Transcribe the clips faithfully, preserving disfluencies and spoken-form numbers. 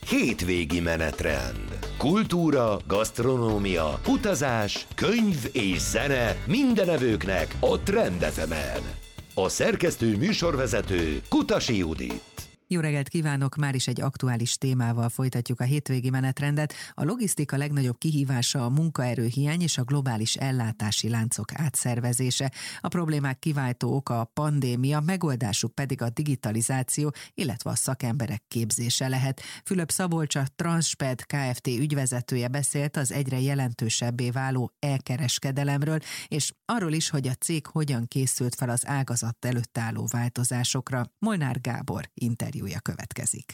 Hétvégi menetrend. Kultúra, gasztronómia, utazás, könyv és zene minden evőknek a Trend ef emen. A szerkesztő műsorvezető Kutasi Judit. Jó reggelt kívánok! Már is egy aktuális témával folytatjuk a hétvégi menetrendet. A logisztika legnagyobb kihívása a munkaerőhiány és a globális ellátási láncok átszervezése. A problémák kiváltó oka a pandémia, megoldásuk pedig a digitalizáció, illetve a szakemberek képzése lehet. Fülöp Szabolcs, a Transped Kft. Ügyvezetője beszélt az egyre jelentősebbé váló elkereskedelemről, és arról is, hogy a cég hogyan készült fel az ágazat előtt álló változásokra. Molnár Gábor interjú következik.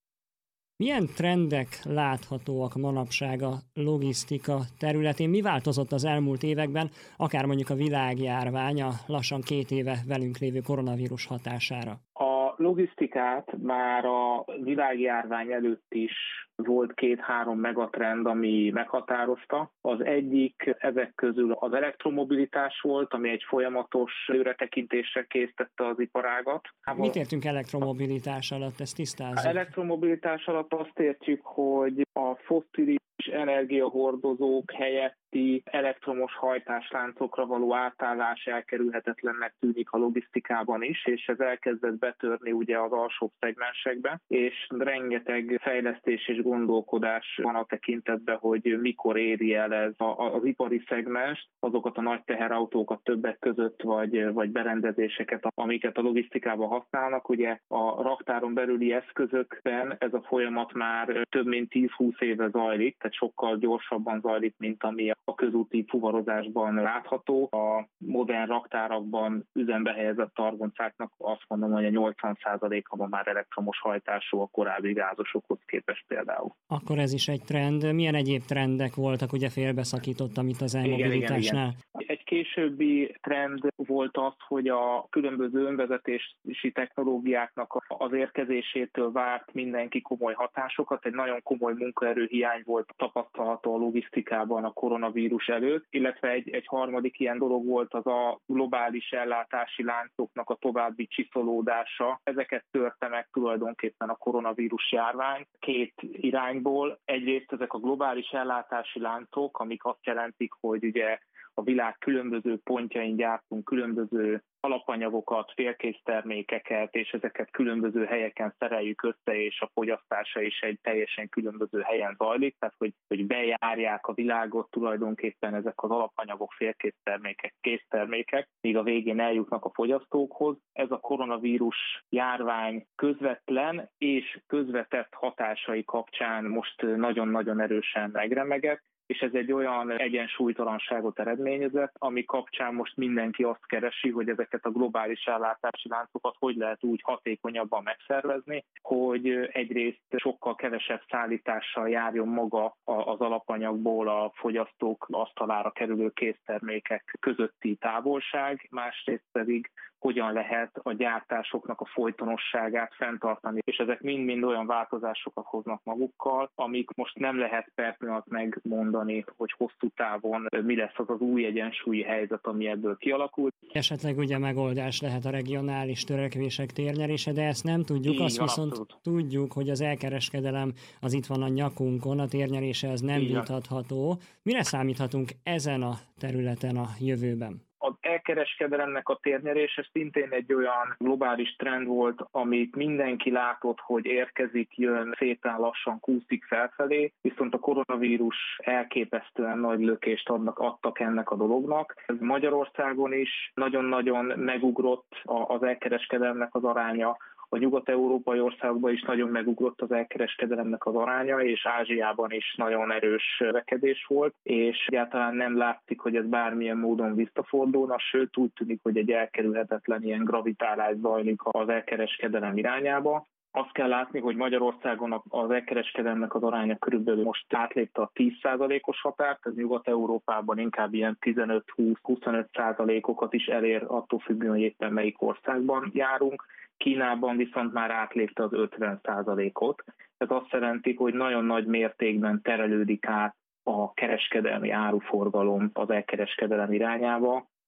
Milyen trendek láthatóak manapság a logisztika területén? Mi változott az elmúlt években, akár mondjuk a világjárvány, a lassan két éve velünk lévő koronavírus hatására? A logisztikát már a világjárvány előtt is volt két-három megatrend, ami meghatározta. Az egyik ezek közül az elektromobilitás volt, ami egy folyamatos előretekintésre késztette az iparágat. Mit értünk elektromobilitás alatt? Ezt tisztázzuk. Elektromobilitás alatt azt értjük, hogy a fosszilis energiahordozók helyetti elektromos hajtásláncokra való átállás elkerülhetetlennek tűnik a logisztikában is, és ez elkezdett betörni ugye az alsóbb szegmensekbe, és rengeteg fejlesztés és gondolkodás van a tekintetben, hogy mikor éri el ez az ipari szegmens, azokat a nagy teherautókat többek között, vagy, vagy berendezéseket, amiket a logisztikában használnak. Ugye a raktáron belüli eszközökben ez a folyamat már több mint tíz-húsz éve zajlik, tehát sokkal gyorsabban zajlik, mint ami a közúti fuvarozásban látható. A modern raktárakban üzembe helyezett targoncáknak azt mondom, hogy a nyolcvan százaléka már elektromos hajtású a korábbi gázosokhoz képest például. Akkor ez is egy trend. Milyen egyéb trendek voltak? Ugye félbeszakítottam itt az elmobilitásnál. Igen, igen, igen. Egy későbbi trend volt az, hogy a különböző önvezetési technológiáknak az érkezésétől várt mindenki komoly hatásokat. Egy nagyon komoly munkaerőhiány volt tapasztalható a logisztikában a koronavírus előtt, illetve egy, egy harmadik ilyen dolog volt az a globális ellátási láncoknak a további csiszolódása. Ezeket törte meg tulajdonképpen a koronavírus járvány két irányból. Egyrészt ezek a globális ellátási láncok, amik azt jelentik, hogy ugye a világ különböző pontjain gyártunk különböző alapanyagokat, félkész termékeket, és ezeket különböző helyeken szereljük össze, és a fogyasztása is egy teljesen különböző helyen zajlik, tehát hogy, hogy bejárják a világot tulajdonképpen ezek az alapanyagok, félkész termékek, késztermékek, míg a végén eljutnak a fogyasztókhoz. Ez a koronavírus járvány közvetlen és közvetett hatásai kapcsán most nagyon-nagyon erősen megremegett, és ez egy olyan egyensúlytalanságot eredményezett, ami kapcsán most mindenki azt keresi, hogy ezeket a globális ellátási láncokat hogy lehet úgy hatékonyabban megszervezni, hogy egyrészt sokkal kevesebb szállítással járjon maga az alapanyagból a fogyasztók asztalára kerülő késztermékek közötti távolság, másrészt pedig hogyan lehet a gyártásoknak a folytonosságát fenntartani. És ezek mind-mind olyan változásokat hoznak magukkal, amik most nem lehet per pillanat megmondani, hogy hosszú távon mi lesz az az új egyensúlyi helyzet, ami ebből kialakult. Esetleg ugye megoldás lehet a regionális törekvések térnyerése, de ezt nem tudjuk. Így Azt van, viszont abszolút. Tudjuk, hogy az elkereskedelem az itt van a nyakunkon, a térnyerése az nem vitatható. Mire számíthatunk ezen a területen a jövőben? Az elkereskedelemnek a térnyerése szintén egy olyan globális trend volt, amit mindenki látott, hogy érkezik, jön, szépen lassan kúszik felfelé, viszont a koronavírus elképesztően nagy lökést adnak, adtak ennek a dolognak. Ez Magyarországon is nagyon-nagyon megugrott az elkereskedelemnek az aránya, a nyugat-európai országokban is nagyon megugrott az elkereskedelemnek az aránya, és Ázsiában is nagyon erős növekedés volt, és egyáltalán nem látszik, hogy ez bármilyen módon visszafordulna, sőt úgy tűnik, hogy egy elkerülhetetlen ilyen gravitálás zajlik az elkereskedelem irányába. Azt kell látni, hogy Magyarországon az elkereskedelemnek az aránya körülbelül most átlépte a tíz százalékos határt, ez Nyugat-Európában inkább ilyen tizenöt-húsz-huszonöt százalékokat is elér, attól függően, hogy éppen melyik országban járunk. Kínában viszont már átlépte az ötven százalékot. Ez azt jelenti, hogy nagyon nagy mértékben terelődik át a kereskedelmi áruforgalom az elkereskedelem irányába,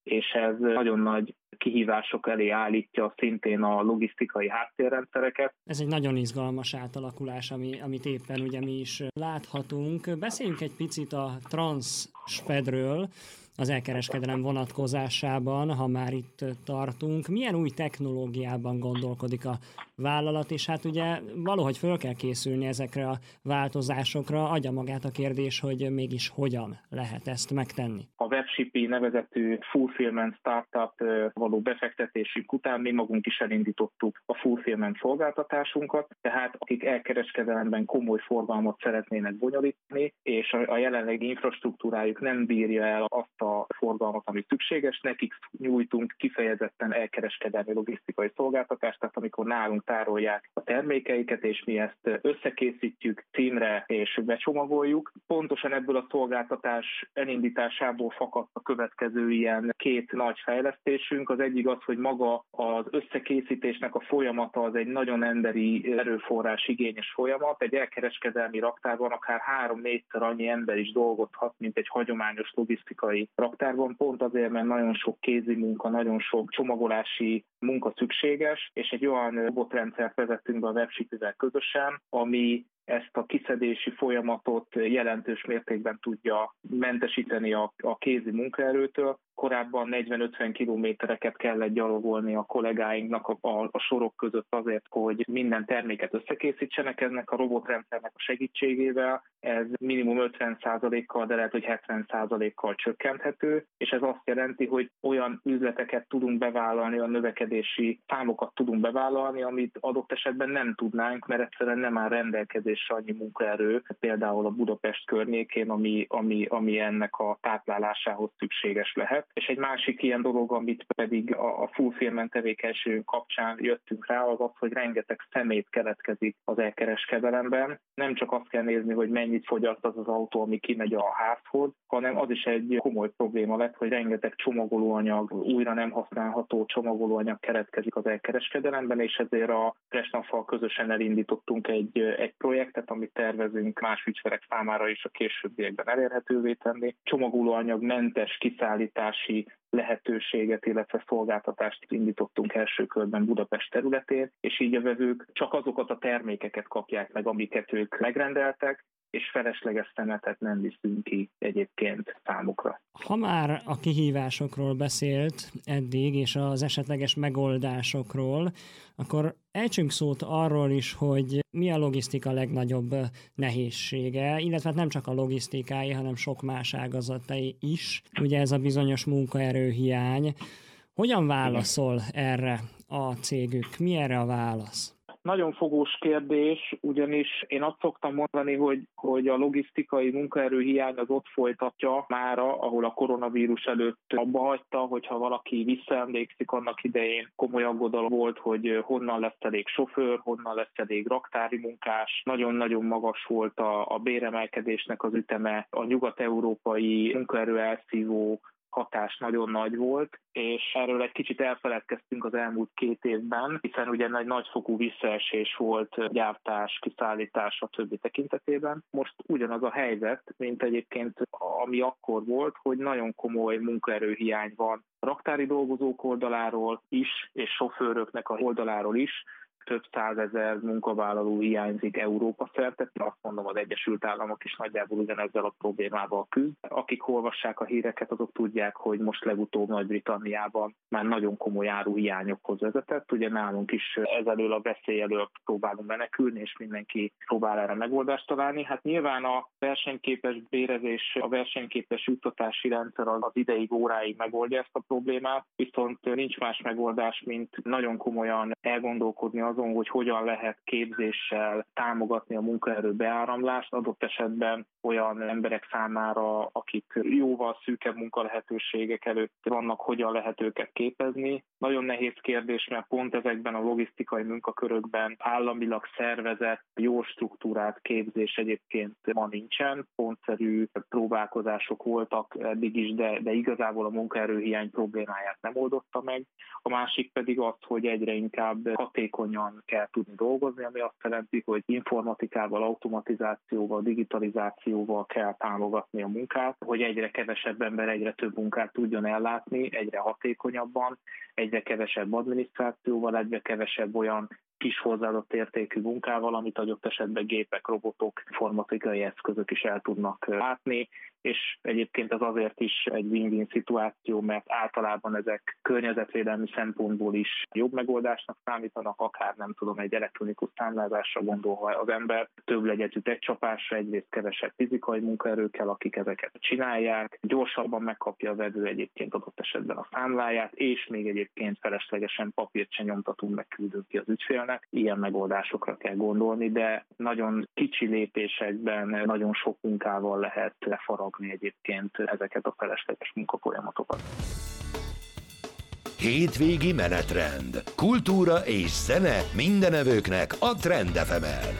és ez nagyon nagy kihívások elé állítja szintén a logisztikai háttérrendszereket. Ez egy nagyon izgalmas átalakulás, ami, amit éppen ugye mi is láthatunk. Beszéljünk egy picit a Transspedről, az elkereskedelem vonatkozásában, ha már itt tartunk. Milyen új technológiában gondolkodik a vállalat, és hát ugye valahogy föl kell készülni ezekre a változásokra. Adja magát a kérdés, hogy mégis hogyan lehet ezt megtenni. A Webshipi nevezetű fulfillment startup való befektetésünk után mi magunk is elindítottuk a fulfillment szolgáltatásunkat, tehát akik elkereskedelemben komoly forgalmat szeretnének bonyolítani, és a jelenlegi infrastruktúrájuk nem bírja el azt a forgalmat, ami szükséges, nekik nyújtunk kifejezetten elkereskedelmi logisztikai szolgáltatást, tehát amikor nálunk tárolják a termékeiket, és mi ezt összekészítjük címre és becsomagoljuk. Pontosan ebből a szolgáltatás elindításából fakadt a következő ilyen két nagy fejlesztésünk. Az egyik az, hogy maga az összekészítésnek a folyamata az egy nagyon emberi erőforrás igényes folyamat. Egy elkereskedelmi raktárban akár három-négyszer annyi ember is dolgozhat, mint egy hagyományos logisztikai raktárban, pont azért, mert nagyon sok kézi munka, nagyon sok csomagolási munka szükséges, és egy olyan robotrendszert vezettünk be a Webshipivel közösen, ami ezt a kiszedési folyamatot jelentős mértékben tudja mentesíteni a, a kézi munkaerőtől. Korábban negyven-ötven kilométereket kellett gyalogolni a kollégáinknak a, a, a sorok között azért, hogy minden terméket összekészítsenek ennek a robotrendszernek a segítségével. Ez minimum ötven százalékkal, de lehet, hogy hetven százalékkal csökkenthető, és ez azt jelenti, hogy olyan üzleteket tudunk bevállalni, a növekedési számokat tudunk bevállalni, amit adott esetben nem tudnánk, mert egyszerűen nem áll rendelkezésre annyi munkaerő, például a Budapest környékén, ami, ami, ami ennek a táplálásához szükséges lehet. És egy másik ilyen dolog, amit pedig a fulfillment tevékenység kapcsán jöttünk rá, az az, hogy rengeteg szemét keletkezik az elkereskedelemben. Nem csak azt kell nézni, hogy mennyit fogyaszt az az autó, ami kimegy a házhoz, hanem az is egy komoly probléma lett, hogy rengeteg csomagolóanyag, újra nem használható csomagolóanyag keletkezik az elkereskedelemben, és ezért a Fressnaffal közösen elindítottunk egy, egy projektet, amit tervezünk más ügyfelek számára is a későbbiekben elérhetővé tenni. Csomagolóanyagmentes kiszállítási lehetőséget, illetve szolgáltatást indítottunk első körben Budapest területén, és így a vevők csak azokat a termékeket kapják meg, amiket ők megrendeltek, és felesleges szemetet nem viszünk ki egyébként számukra. Ha már a kihívásokról beszélt eddig, és az esetleges megoldásokról, akkor ejtsünk szót arról is, hogy mi a logisztika legnagyobb nehézsége, illetve nem csak a logisztikái, hanem sok más ágazatai is. Ugye ez a bizonyos munkaerőhiány. Hogyan válaszol erre a cégük? Mi erre a válasz? Nagyon fogós kérdés, ugyanis én azt szoktam mondani, hogy, hogy a logisztikai munkaerőhiány az ott folytatja mára, ahol a koronavírus előtt abba hagyta, hogyha valaki visszaemlékszik, annak idején komoly aggodalom volt, hogy honnan lesz elég sofőr, honnan lesz elég raktári munkás. Nagyon-nagyon magas volt a, a béremelkedésnek az üteme, a nyugat-európai munkaerő elszívó hatás nagyon nagy volt, és erről egy kicsit elfeledkeztünk az elmúlt két évben, hiszen ugye egy nagyfokú visszaesés volt gyártás, kiszállítás, a többi tekintetében. Most ugyanaz a helyzet, mint egyébként ami akkor volt, hogy nagyon komoly munkaerőhiány van raktári dolgozók oldaláról is, és sofőröknek a oldaláról is. Több százezer munkavállaló hiányzik Európa szerte, azt mondom, az Egyesült Államok is nagyjából ugyanezzel a problémával küzd. Akik olvassák a híreket, azok tudják, hogy most legutóbb Nagy-Britanniában már nagyon komoly áruhiányokhoz vezetett. Ugye nálunk is ezelől a veszély elől próbálunk menekülni, és mindenki próbál erre megoldást találni. Hát nyilván a versenyképes bérezés, a versenyképes juttatási rendszer az ideig, óráig megoldja ezt a problémát, viszont nincs más megoldás, mint nagyon komolyan elgondolkodni azon, hogy hogyan lehet képzéssel támogatni a munkaerő beáramlást, adott esetben olyan emberek számára, akik jóval szűkebb munkalehetőségek előtt vannak, hogyan lehet őket képezni. Nagyon nehéz kérdés, mert pont ezekben a logisztikai munkakörökben államilag szervezett, jól struktúrált képzés egyébként ma nincsen. Pontszerű próbálkozások voltak eddig is, de, de igazából a munkaerőhiány problémáját nem oldotta meg. A másik pedig az, hogy egyre inkább hatékonyan hatékonyan kell tudni dolgozni, ami azt jelenti, hogy informatikával, automatizációval, digitalizációval kell támogatni a munkát, hogy egyre kevesebb ember egyre több munkát tudjon ellátni, egyre hatékonyabban, egyre kevesebb adminisztrációval, egyre kevesebb olyan kis hozzáadott értékű munkával, amit adott esetben gépek, robotok, informatikai eszközök is el tudnak látni, és egyébként az azért is egy win-win szituáció, mert általában ezek környezetvédelmi szempontból is jobb megoldásnak számítanak, akár nem tudom, egy elektronikus számlázásra gondolva az ember, több legyetűt egy csapásra, egyrészt kevesebb fizikai munkaerő kell, akik ezeket csinálják, gyorsabban megkapja a vevő egyébként adott esetben a számláját, és még egyébként feleslegesen papírt se nyomtatunk, megküldünk ki az ügyfélnek. Ilyen megoldásokra kell gondolni, de nagyon kicsi lépésekben nagyon sok munkával lehet lefaragni egyébként ezeket a felesleges munkafolyamatokat. Hétvégi menetrend. Kultúra és zene mindenevőknek a Trend ef em-en.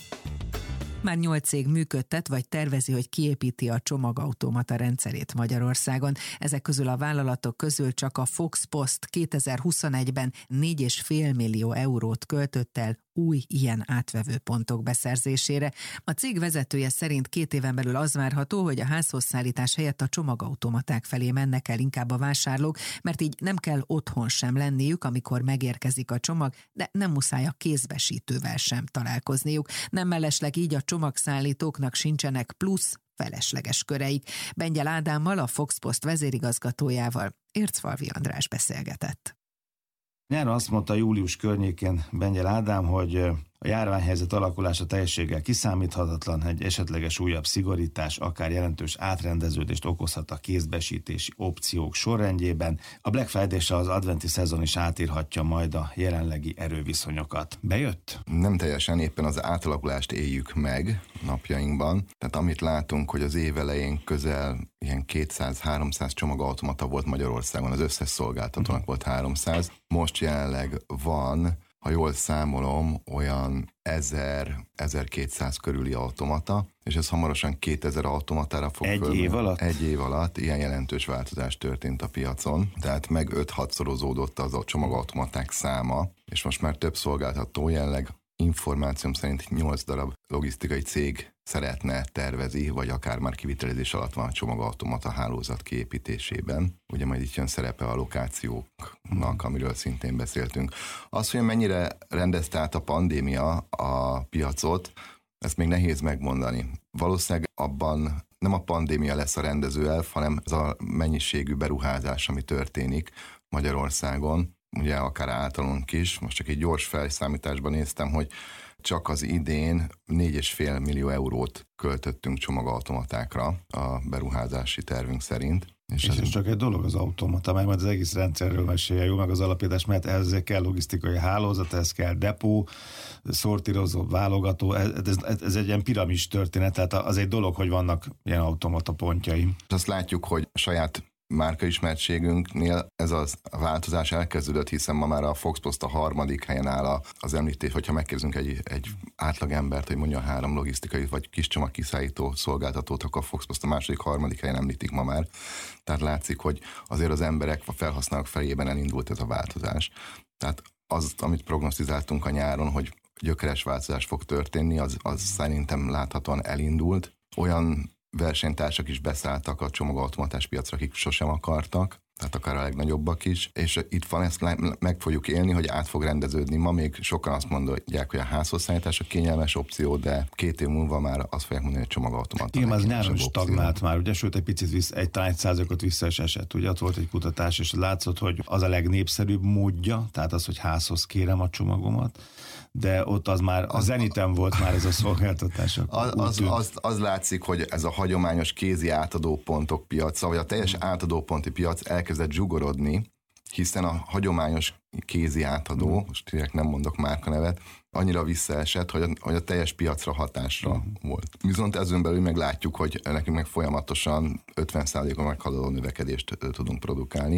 Már nyolc cég működtet, vagy tervezi, hogy kiépíti a csomagautomata rendszerét Magyarországon. Ezek közül a vállalatok közül csak a Fox Post kétezer-huszonegyben négy egész öt millió eurót költött el új ilyen átvevő pontok beszerzésére. A cég vezetője szerint két éven belül az várható, hogy a házhoz szállítás helyett a csomagautomaták felé mennek el inkább a vásárlók, mert így nem kell otthon sem lenniük, amikor megérkezik a csomag, de nem muszáj a kézbesítővel sem találkozniuk. Nem mellesleg így a csomagszállítóknak sincsenek plusz felesleges köreik. Bengyel Ádámmal, a Fox Post vezérigazgatójával Ércfalvi András beszélgetett. Nyáron azt mondta július környékén Bengyel Ádám, hogy a járványhelyzet alakulása teljességgel kiszámíthatatlan, egy esetleges újabb szigorítás akár jelentős átrendeződést okozhat a kézbesítési opciók sorrendjében. A Black Friday és az adventi szezon is átírhatja majd a jelenlegi erőviszonyokat. Bejött? Nem teljesen, éppen az átalakulást éljük meg napjainkban. Tehát amit látunk, hogy az év elején közel ilyen kétszáz-háromszáz csomagautomata volt Magyarországon, az összes szolgáltatónak volt háromszáz. Most jelenleg van, ha jól számolom, olyan ezer-ezerkétszáz körüli automata, és ez hamarosan kétezer automatára fog Egy fölmenni. év alatt? Egy év alatt ilyen jelentős változás történt a piacon, tehát meg öt-hatszorozódott az a csomagautomaták száma, és most már több szolgáltató jelenleg információm szerint nyolc darab logisztikai cég szeretne, tervezi, vagy akár már kivitelezés alatt van a csomagautomata hálózat kiépítésében. Ugye majd itt jön szerepe a lokációknak, amiről szintén beszéltünk. Az, hogy mennyire rendezte át a pandémia a piacot, ezt még nehéz megmondani. Valószínűleg abban nem a pandémia lesz a rendező elf, hanem ez a mennyiségű beruházás, ami történik Magyarországon, ugye akár általunk is. Most csak egy gyors felszámításban néztem, hogy csak az idén négy egész öt millió eurót költöttünk csomagautomatákra a beruházási tervünk szerint. És, és ez, ez csak egy dolog az automata, mert majd az egész rendszerről mesélje jó meg az alapítás, mert ehhez kell logisztikai hálózat, ehhez kell depó, szortírozó, válogató, ez, ez, ez egy ilyen piramis történet, tehát az egy dolog, hogy vannak ilyen automata pontjai. Azt látjuk, hogy a saját márkaismertségünknél ez az a változás elkezdődött, hiszen ma már a Fox Post a harmadik helyen áll az említés, hogyha megkérdezünk egy, egy átлагembert, hogy mondja három logisztikai vagy kis csomagkiszállító szolgáltatót, akkor a Fox Post a második, harmadik helyen említik ma már. Tehát látszik, hogy azért az emberek, a felhasználók fejében elindult ez a változás. Tehát az, amit prognosztizáltunk a nyáron, hogy gyökeres változás fog történni, az, az szerintem láthatóan elindult. Olyan versenytársak is beszálltak a csomagautomatás piacra, akik sosem akartak, tehát akár a legnagyobbak is, és itt van, ezt meg fogjuk élni, hogy át fog rendeződni. Ma még sokan azt mondják, hogy a házhozszállítás a kényelmes opció, de két év múlva már azt fogják mondani, hogy csomagautomata. Igen, az nyáron stagnált már, ugye, sőt egy picit vissza, egy talán egy százalékot vissza is esett. Ugye ott volt egy kutatás, és látszott, hogy az a legnépszerűbb módja, tehát az, hogy házhoz kérem a csomagomat, de ott az már, a zeniten volt már ez a szolgáltatás. Az, az, az, az látszik, hogy ez a hagyományos kézi átadópontok piaca, vagy a teljes átadóponti piac elkezdett zsugorodni, hiszen a hagyományos kézi átadó, mm. most direkt nem mondok márkanevet, annyira visszaesett, hogy a, hogy a teljes piacra hatásra mm. volt. Viszont ezen belül meg látjuk, hogy nekünk meg folyamatosan ötven százalékon meghaladó növekedést tudunk produkálni,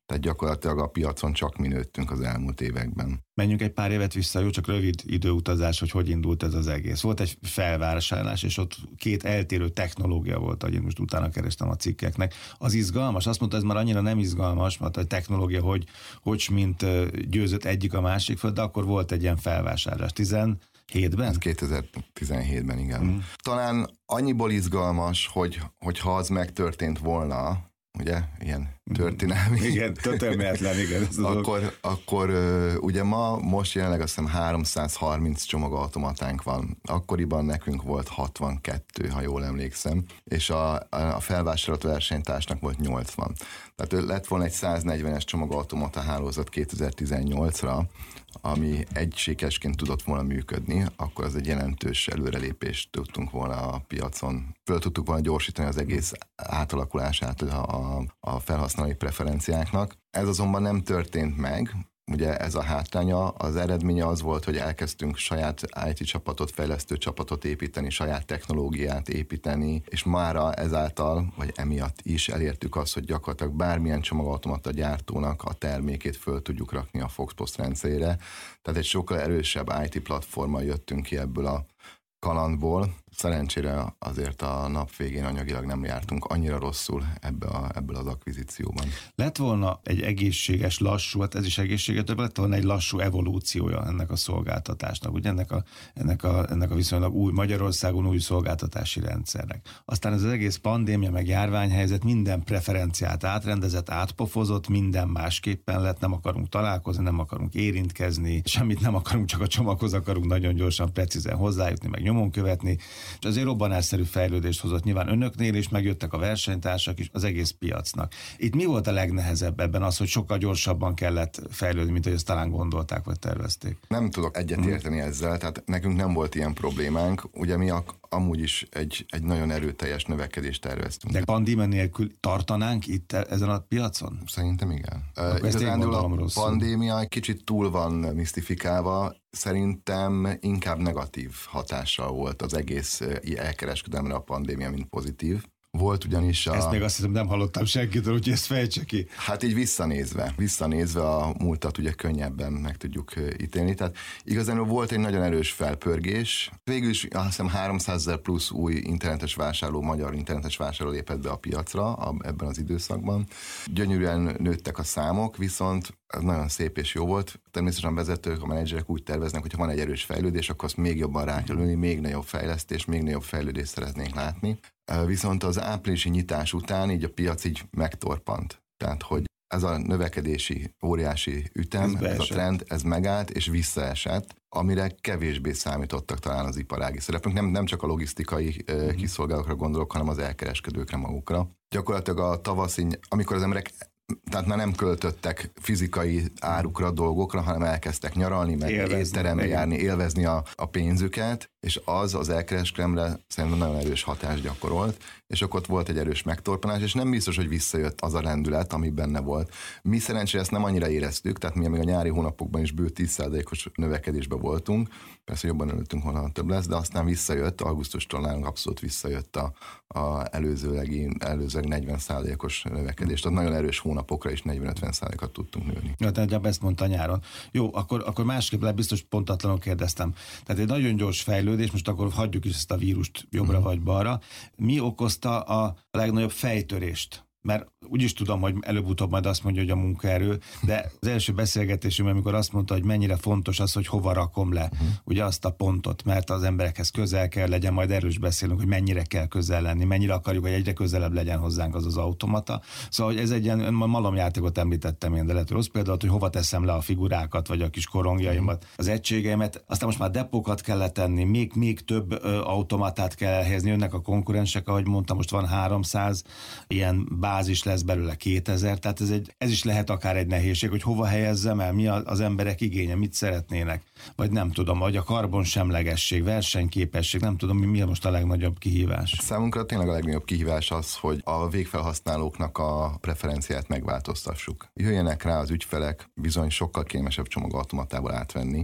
Tehát gyakorlatilag a piacon csak mi nőttünk az elmúlt években. Menjünk egy pár évet vissza, jó, csak rövid időutazás, hogy hogy indult ez az egész. Volt egy felvásárlás, és ott két eltérő technológia volt, ahogy én most utána kerestem a cikkeknek. Az izgalmas, azt mondta, ez már annyira nem izgalmas, mert a technológia, hogy, hogy mint győzött egyik a másik föl, de akkor volt egy ilyen felvásárlás. tizenhétben? Ez kétezer-tizenhétben, igen. Mm. Talán annyiból izgalmas, hogy, hogyha az megtörtént volna, ugye, ilyen történelmi. Igen, történelmetlen, igen. akkor, akkor ugye ma, most jelenleg azt hiszem háromszázharminc csomagautomatánk van. Akkoriban nekünk volt hatvankettő, ha jól emlékszem, és a, a felvásárolt versenytársnak volt nyolcvan. Tehát lett volna egy száznegyvenes csomagautomata hálózat kétezer-tizennyolcra, ami egységesként tudott volna működni, akkor az egy jelentős előrelépést tudtunk volna a piacon. Föl tudtuk volna gyorsítani az egész átalakulását a, a felhasználói preferenciáknak. Ez azonban nem történt meg. Ugye ez a hátránya, az eredménye az volt, hogy elkezdtünk saját i té csapatot, fejlesztő csapatot építeni, saját technológiát építeni, és mára ezáltal, vagy emiatt is elértük azt, hogy gyakorlatilag bármilyen csomagautomata gyártónak a termékét föl tudjuk rakni a Foxpost rendszerére. Tehát egy sokkal erősebb i té platformmal jöttünk ki ebből a kalandból. Szerencsére azért a nap végén anyagilag nem jártunk annyira rosszul ebbe a, ebből az akvizícióban. Lett volna egy egészséges, lassú, hát ez is egészséges, de lett volna egy lassú evolúciója ennek a szolgáltatásnak, ugye ennek a, ennek a, ennek a viszonylag új, Magyarországon új szolgáltatási rendszernek. Aztán ez az egész pandémia meg járványhelyzet minden preferenciát átrendezett, átpofozott, minden másképpen lett, nem akarunk találkozni, nem akarunk érintkezni, semmit nem akarunk, csak a csomaghoz akarunk nagyon gyorsan, precízen hozzájutni, meg nyomon követni. És azért robbanásszerű fejlődést hozott nyilván önöknél, és megjöttek a versenytársak is az egész piacnak. Itt mi volt a legnehezebb ebben az, hogy sokkal gyorsabban kellett fejlődni, mint hogy ezt talán gondolták, vagy tervezték? Nem tudok egyetérteni hmm. ezzel, tehát nekünk nem volt ilyen problémánk. Ugye mi ak- amúgy is egy, egy nagyon erőteljes növekedést terveztünk. De pandémia nélkül tartanánk itt ezen a piacon? Szerintem igen. Uh, Igazánul a pandémia egy kicsit túl van misztifikálva. Szerintem inkább negatív hatással volt az egész elkereskedelemre a pandémia, mint pozitív. Volt ugyanis a... Ezt még azt hiszem nem hallottam senkitől, úgyhogy ezt fejtse ki. Hát így visszanézve, visszanézve a múltat ugye könnyebben meg tudjuk ítélni. Tehát igazán volt egy nagyon erős felpörgés. Végül is azt hiszem háromszázezer plusz új internetes vásárló, magyar internetes vásárló lépett be a piacra a, ebben az időszakban. Gyönyörűen nőttek a számok, viszont ez nagyon szép és jó volt. Természetesen a vezetők, a menedzserek úgy terveznek, hogy ha van egy erős fejlődés, akkor azt még jobban rá kell ülni, még nagyobb fejlesztés, még nagyobb fejlődést szeretnénk látni. Viszont az áprilisi nyitás után így a piac így megtorpant. Tehát, hogy ez a növekedési óriási ütem, ez, ez a trend, ez megállt és visszaesett, amire kevésbé számítottak talán az iparági szereplők. Nem, nem csak a logisztikai uh, kiszolgálókra gondolok, hanem az elkereskedőkre magukra. Gyakorlatilag a tavaszi, amikor az emberek tehát már nem költöttek fizikai árukra, dolgokra, hanem elkezdtek nyaralni, meg étterembe járni, élvezni a, a pénzüket, és az az elkereskedelemre szerintem nagyon erős hatást gyakorolt, és akkor ott volt egy erős megtorpanás, és nem biztos, hogy visszajött az a lendület, ami benne volt. Mi szerencsére ezt nem annyira éreztük, tehát mi még a nyári hónapokban is bő tíz százalékos növekedésben voltunk, persze jobban örültünk volna, ha több lesz, de aztán visszajött, augusztustól nálunk abszolút visszajött a, a előzőlegi, előzőleg negyven százalékos növekedés, tehát nagyon erős hónapokra is negyven-ötven százalékot tudtunk nőni. Ja, tehát ezt mondta nyáron. Jó, akkor, akkor másképp le biztos pontatlanul kérdeztem. Tehát egy nagyon gyors fejlődés, most akkor hagyjuk is ezt a vírust jobbra hmm. vagy balra. Mi okozta a legnagyobb fejtörést? Mert úgyis tudom, hogy előbb-utóbb majd azt mondja, hogy a munkaerő, de az első beszélgetésünk, amikor azt mondta, hogy mennyire fontos az, hogy hova rakom le, uh-huh. ugye azt a pontot, mert az emberekhez közel kell legyen, majd erről is beszélünk, hogy mennyire kell közel lenni, mennyire akarjuk, hogy egyre közelebb legyen hozzánk az az automata. Szóval, hogy ez egy ilyen malomjátékot említettem én, de lehet rossz példát, hogy hova teszem le a figurákat, vagy a kis korongjaimat, uh-huh. az egységeimet, aztán most már depókat kell letenni, még, még több ö, automatát kell elhelyezni, jönnek a konkurensek, ahogy mondtam, most van háromszáz ilyen bázis, lesz belőle kétezer, tehát ez, egy, ez is lehet akár egy nehézség, hogy hova helyezzem el, mi az emberek igénye, mit szeretnének, vagy nem tudom, vagy a karbonsemlegesség, versenyképesség, nem tudom, mi, mi most a legnagyobb kihívás. Számunkra tényleg a legnagyobb kihívás az, hogy a végfelhasználóknak a preferenciát megváltoztassuk. Jöjjenek rá az ügyfelek bizony sokkal kényelmesebb csomagautomatából átvenni,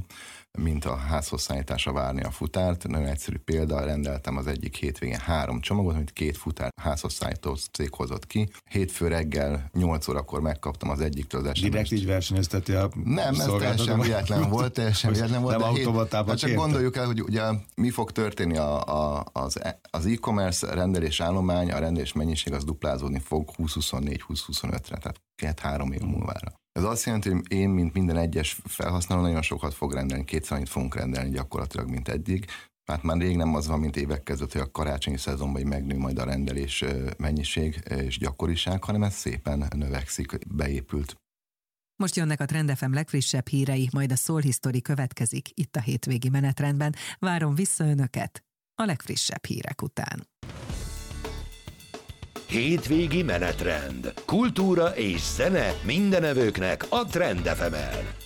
mint a házhoz szállításra várni a futárt. Nagyon egyszerű példa, rendeltem az egyik hétvégén három csomagot, amit két futár házhoz szállító cég hozott ki. Hétfő reggel nyolc órakor megkaptam az egyiktől az es em es-t. Direkt így versenyezteti a Nem, ez teljesen véletlen volt, teljesen véletlen volt. Nem automatában csak gondoljuk el, hogy ugye mi fog történni a, a, az, az e-commerce rendelés állomány, a rendelés mennyiség az duplázódni fog húsz huszonnégy húsz huszonötre, tehát két-három év múlvára. Ez azt jelenti, hogy én, mint minden egyes felhasználó, nagyon sokat fog rendelni, kétszer annyit fogunk rendelni gyakorlatilag, mint eddig. Hát már rég nem az van, mint évek között, hogy a karácsonyi szezonban megnő majd a rendelés mennyiség és gyakoriság, hanem ez szépen növekszik, beépült. Most jönnek a Trend ef em legfrissebb hírei, majd a Soul History következik itt a hétvégi menetrendben. Várom vissza önöket a legfrissebb hírek után. Hétvégi menetrend. Kultúra és zene mindenevőknek a Trend ef emen.